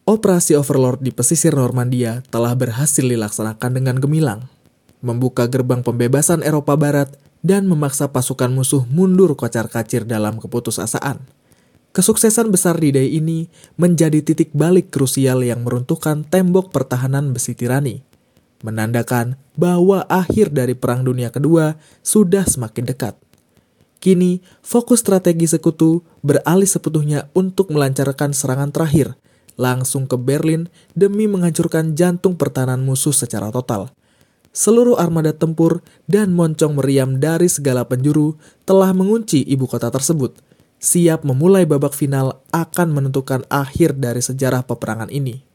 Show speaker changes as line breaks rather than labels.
Operasi Overlord di pesisir Normandia telah berhasil dilaksanakan dengan gemilang, membuka gerbang pembebasan Eropa Barat dan memaksa pasukan musuh mundur kocar-kacir dalam keputusasaan. Kesuksesan besar D-Day ini menjadi titik balik krusial yang meruntuhkan tembok pertahanan besi tirani, menandakan bahwa akhir dari Perang Dunia Kedua sudah semakin dekat. Kini, fokus strategi sekutu beralih sepenuhnya untuk melancarkan serangan terakhir langsung ke Berlin demi menghancurkan jantung pertahanan musuh secara total. Seluruh armada tempur dan moncong meriam dari segala penjuru telah mengunci ibu kota tersebut, siap memulai babak final akan menentukan akhir dari sejarah peperangan ini.